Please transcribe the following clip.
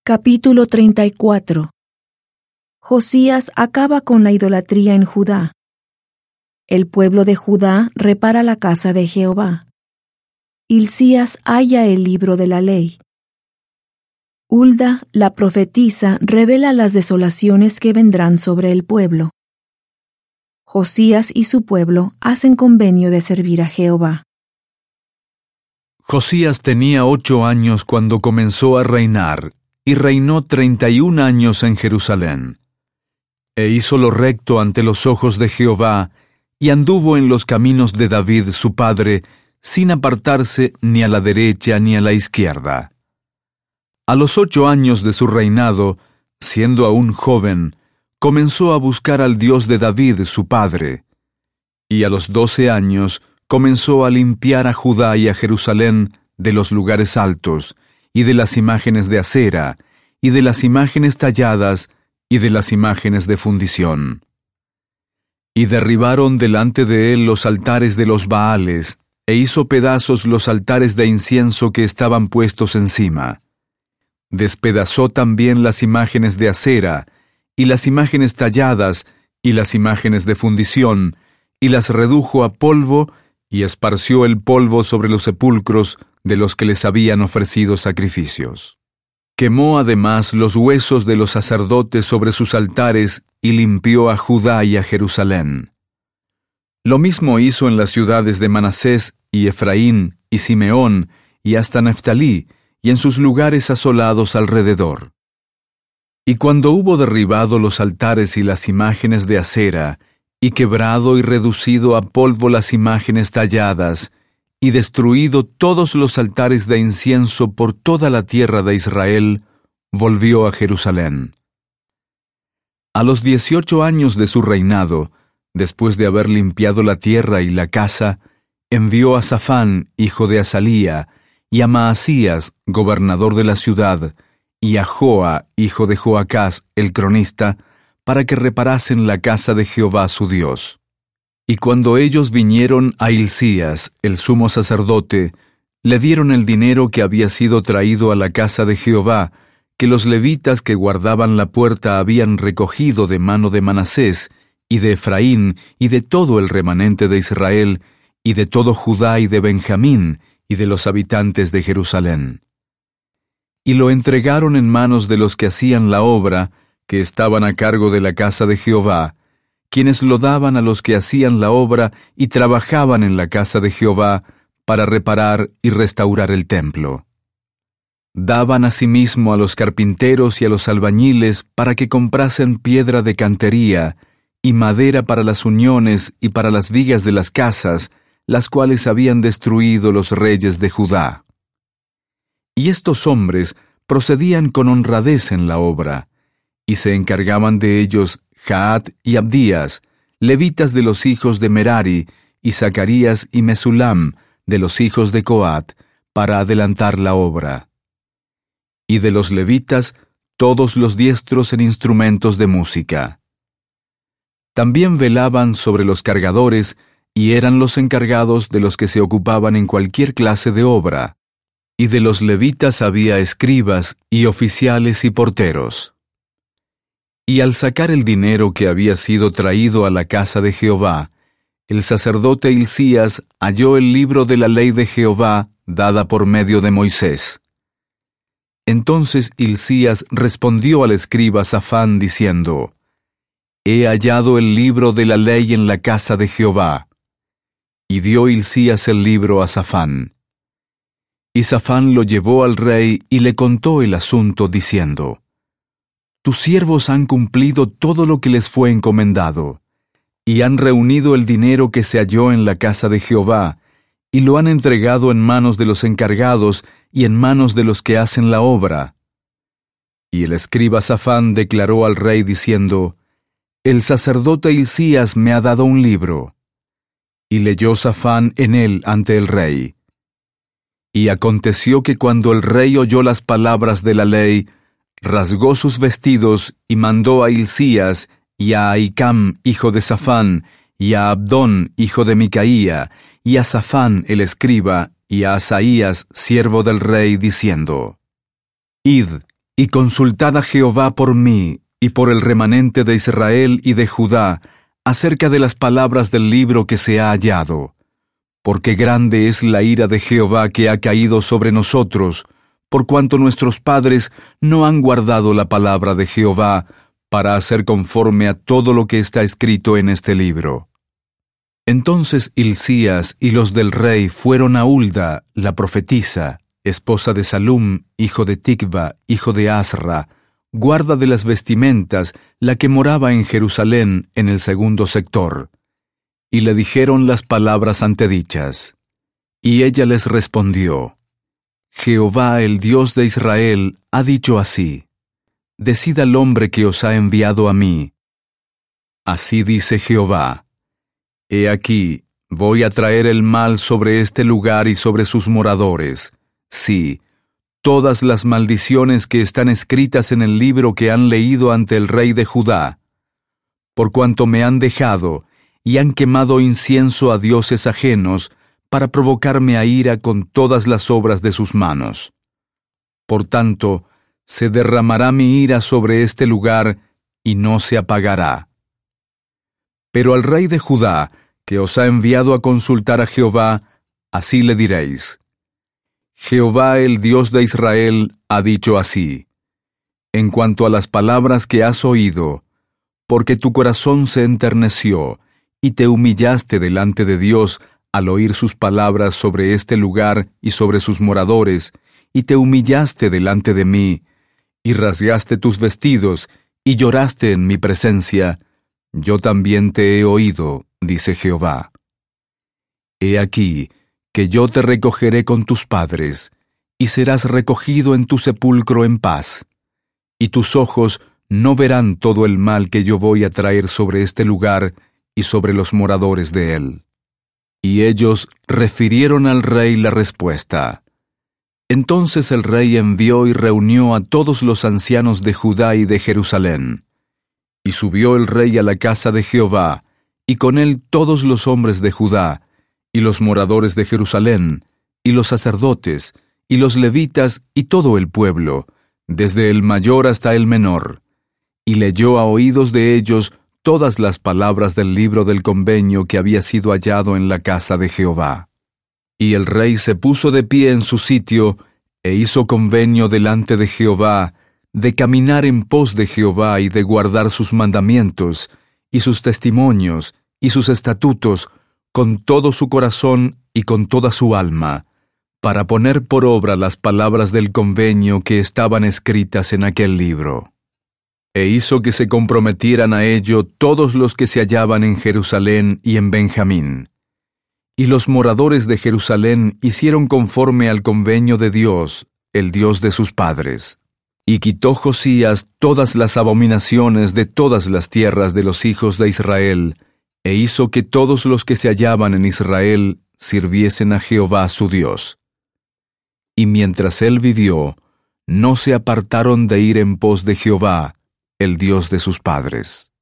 Capítulo 34. Josías acaba con la idolatría en Judá. El pueblo de Judá repara la casa de Jehová. Hilcías halla el libro de la ley. Hulda, la profetisa, revela las desolaciones que vendrán sobre el pueblo. Josías y su pueblo hacen convenio de servir a Jehová. Josías tenía 8 años cuando comenzó a reinar, y reinó 31 años en Jerusalén. E hizo lo recto ante los ojos de Jehová, y anduvo en los caminos de David su padre, sin apartarse ni a la derecha ni a la izquierda. A los 8 años de su reinado, siendo aún joven, comenzó a buscar al Dios de David su padre. Y a los 12 años comenzó a limpiar a Judá y a Jerusalén de los lugares altos, y de las imágenes de acera, y de las imágenes talladas, y de las imágenes de fundición. Y derribaron delante de él los altares de los Baales, e hizo pedazos los altares de incienso que estaban puestos encima. Despedazó también las imágenes de acera, y las imágenes talladas, y las imágenes de fundición, y las redujo a polvo, y esparció el polvo sobre los sepulcros de los que les habían ofrecido sacrificios. Quemó además los huesos de los sacerdotes sobre sus altares, y limpió a Judá y a Jerusalén. Lo mismo hizo en las ciudades de Manasés, y Efraín, y Simeón, y hasta Neftalí, y en sus lugares asolados alrededor. Y cuando hubo derribado los altares y las imágenes de acera, y quebrado y reducido a polvo las imágenes talladas, y destruido todos los altares de incienso por toda la tierra de Israel, volvió a Jerusalén. A los 18 años de su reinado, después de haber limpiado la tierra y la casa, envió a Safán, hijo de Azalía, y a Maasías, gobernador de la ciudad, y a Joa, hijo de Joacás, el cronista, para que reparasen la casa de Jehová su Dios. Y cuando ellos vinieron a Hilcías, el sumo sacerdote, le dieron el dinero que había sido traído a la casa de Jehová, que los levitas que guardaban la puerta habían recogido de mano de Manasés, y de Efraín, y de todo el remanente de Israel, y de todo Judá y de Benjamín, y de los habitantes de Jerusalén. Y lo entregaron en manos de los que hacían la obra, que estaban a cargo de la casa de Jehová, quienes lo daban a los que hacían la obra y trabajaban en la casa de Jehová para reparar y restaurar el templo. Daban asimismo a los carpinteros y a los albañiles para que comprasen piedra de cantería y madera para las uniones y para las vigas de las casas, las cuales habían destruido los reyes de Judá. Y estos hombres procedían con honradez en la obra, y se encargaban de ellos Jaat y Abdías, levitas de los hijos de Merari, y Zacarías y Mesulam, de los hijos de Coat, para adelantar la obra. Y de los levitas, todos los diestros en instrumentos de música. También velaban sobre los cargadores, y eran los encargados de los que se ocupaban en cualquier clase de obra. Y de los levitas había escribas, y oficiales y porteros. Y al sacar el dinero que había sido traído a la casa de Jehová, el sacerdote Hilcías halló el libro de la ley de Jehová dada por medio de Moisés. Entonces Hilcías respondió al escriba Safán diciendo: He hallado el libro de la ley en la casa de Jehová. Y dio Hilcías el libro a Safán. Y Safán lo llevó al rey y le contó el asunto diciendo: Tus siervos han cumplido todo lo que les fue encomendado, y han reunido el dinero que se halló en la casa de Jehová, y lo han entregado en manos de los encargados y en manos de los que hacen la obra. Y el escriba Safán declaró al rey diciendo: El sacerdote Hilcías me ha dado un libro. Y leyó Safán en él ante el rey. Y aconteció que cuando el rey oyó las palabras de la ley, rasgó sus vestidos y mandó a Hilcías y a Ahicam, hijo de Safán, y a Abdón, hijo de Micaía, y a Safán el escriba, y a Asaías, siervo del rey, diciendo: Id y consultad a Jehová por mí y por el remanente de Israel y de Judá acerca de las palabras del libro que se ha hallado. Porque grande es la ira de Jehová que ha caído sobre nosotros, por cuanto nuestros padres no han guardado la palabra de Jehová para hacer conforme a todo lo que está escrito en este libro. Entonces Hilcías y los del rey fueron a Hulda, la profetisa, esposa de Salum, hijo de Ticva, hijo de Asra, guarda de las vestimentas, la que moraba en Jerusalén en el segundo sector. Y le dijeron las palabras antedichas. Y ella les respondió: Jehová, el Dios de Israel, ha dicho así: Decid al hombre que os ha enviado a mí. Así dice Jehová: He aquí, voy a traer el mal sobre este lugar y sobre sus moradores. Sí, todas las maldiciones que están escritas en el libro que han leído ante el rey de Judá, por cuanto me han dejado y han quemado incienso a dioses ajenos para provocarme a ira con todas las obras de sus manos. Por tanto, se derramará mi ira sobre este lugar y no se apagará. Pero al rey de Judá, que os ha enviado a consultar a Jehová, así le diréis: Jehová, el Dios de Israel, ha dicho así: En cuanto a las palabras que has oído, porque tu corazón se enterneció, y te humillaste delante de Dios al oír sus palabras sobre este lugar y sobre sus moradores, y te humillaste delante de mí, y rasgaste tus vestidos, y lloraste en mi presencia, yo también te he oído, dice Jehová. He aquí, que yo te recogeré con tus padres, y serás recogido en tu sepulcro en paz, y tus ojos no verán todo el mal que yo voy a traer sobre este lugar y sobre los moradores de él. Y ellos refirieron al rey la respuesta. Entonces el rey envió y reunió a todos los ancianos de Judá y de Jerusalén. Y subió el rey a la casa de Jehová, y con él todos los hombres de Judá, y los moradores de Jerusalén, y los sacerdotes, y los levitas, y todo el pueblo, desde el mayor hasta el menor. Y leyó a oídos de ellos todas las palabras del libro del convenio que había sido hallado en la casa de Jehová. Y el rey se puso de pie en su sitio, e hizo convenio delante de Jehová, de caminar en pos de Jehová y de guardar sus mandamientos, y sus testimonios, y sus estatutos, con todo su corazón y con toda su alma, para poner por obra las palabras del convenio que estaban escritas en aquel libro. E hizo que se comprometieran a ello todos los que se hallaban en Jerusalén y en Benjamín. Y los moradores de Jerusalén hicieron conforme al convenio de Dios, el Dios de sus padres. Y quitó Josías todas las abominaciones de todas las tierras de los hijos de Israel, e hizo que todos los que se hallaban en Israel sirviesen a Jehová su Dios. Y mientras él vivió, no se apartaron de ir en pos de Jehová, el Dios de sus padres.